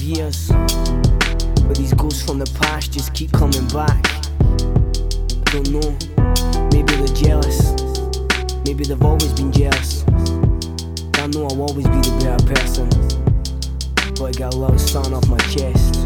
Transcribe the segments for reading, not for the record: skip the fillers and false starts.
years, but these ghosts from the past just keep coming back. I don't know, maybe they're jealous, maybe they've always been jealous. I know I'll always be the better person, but I got a lot of sun off my chest.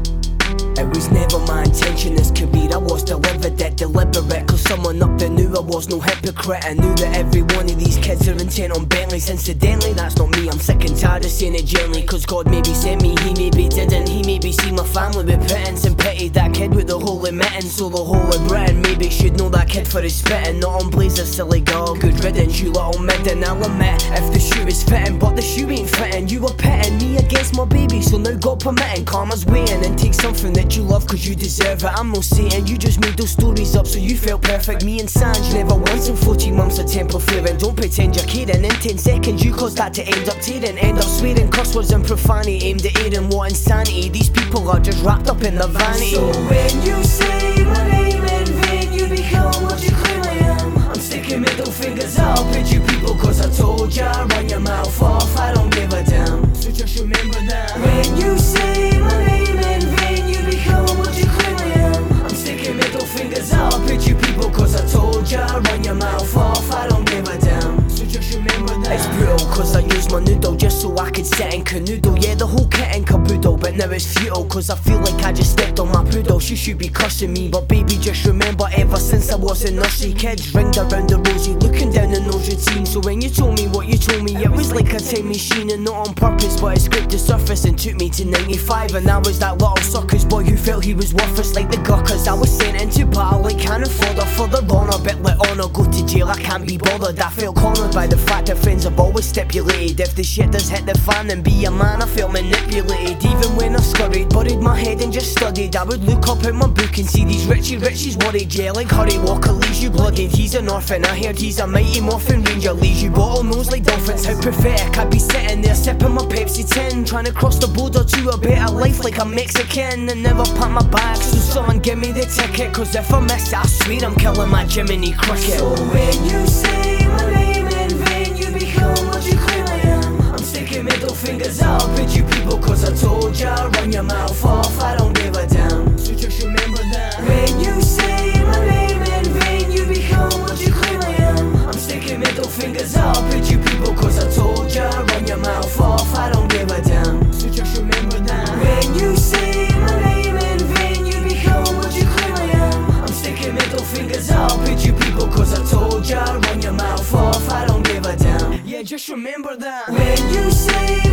It was never my intention this career, I was delivered it deliberate, cause someone up there knew I was no hypocrite. I knew that every one of these kids are intent on Bentleys. Incidentally, that's not me, I'm sick and tired of saying it gently, cause God maybe sent me, he maybe didn't. He maybe see my family with pittance and pity that kid with the holy mittens. So the whole of Britain maybe should know that kid for his spitting. Not on Blazer, silly girl, good riddance, you little midden. I'll admit if the shoe is fitting, but the shoe ain't fitting. You were pitting me against my baby, so now God permitting karma's waiting. And take something that you love cause you deserve it. I'm no Satan, you just made those stories up so you felt perfect. Me and Sanj never once in 14 months of temple flaring. Don't pretend you're caring, in 10 seconds you caused that to end up tearing. End up swearing curse words and profanity aimed at airing. What insanity, these people are just wrapped up in their vanity. So when you say my name in vain, you become what you claim I am. I'm sticking middle fingers up at you people cause I told ya, run your mouth off, I don't give a damn. So just remember that. When you say my name in vain, you become what you claim I am. I'm sticking middle fingers up at you people cause I told ya, run your mouth off, I don't give a damn. So just remember that. It's brutal cause I used my noodle just so I could sit and canoodle. Yeah, the whole kit and caboodle, but now it's futile cause I feel like I just stepped on my poodle. She should be cussing me, but baby just remember ever since I was in nursery, kids ringed around the rosy looking down in those routines. So when you told me what you told me, it was like a time machine, and not on purpose, but it scraped the surface and took me to 95. And I was that little circus boy who felt he was worthless like the gurkhas. I was sent into battle like cannon fodder for the honor, bit like honour, go to jail, I can't be bothered. I felt cornered by the fact that friends have always stipulated if the shit does hit the fan and be a man, I felt manipulated. Even when I scurried, buried my head and just studied, I would look up in my book and see these Richies worried. Yeah, like Hurry Walker leaves you blooded. He's an orphan, I heard he's a mighty morphin ranger, leaves you bottlenose like dolphins. How pathetic, I'd be sitting there sipping my Pepsi tin, trying to cross the border to a better life like a Mexican, and never pack my bag. So someone give me the ticket, cause if I miss it I swear I'm killing my Jiminy Cricket. So when you say my name in vain, you become what you claim I am. I'm sticking middle fingers up at you people cause I told ya, run your mouth off, I don't give a damn. So just remember that. When you say my name in vain, you become what you claim I am. I'm sticking middle fingers up at you people cause I told ya, run your mouth off, I don't give a damn. So just remember that. When you say my name in vain, you become what you claim I am. I'm sticking middle fingers up at you people cause I told ya, run your mouth off, I don't give a damn. Yeah, just remember that. When you say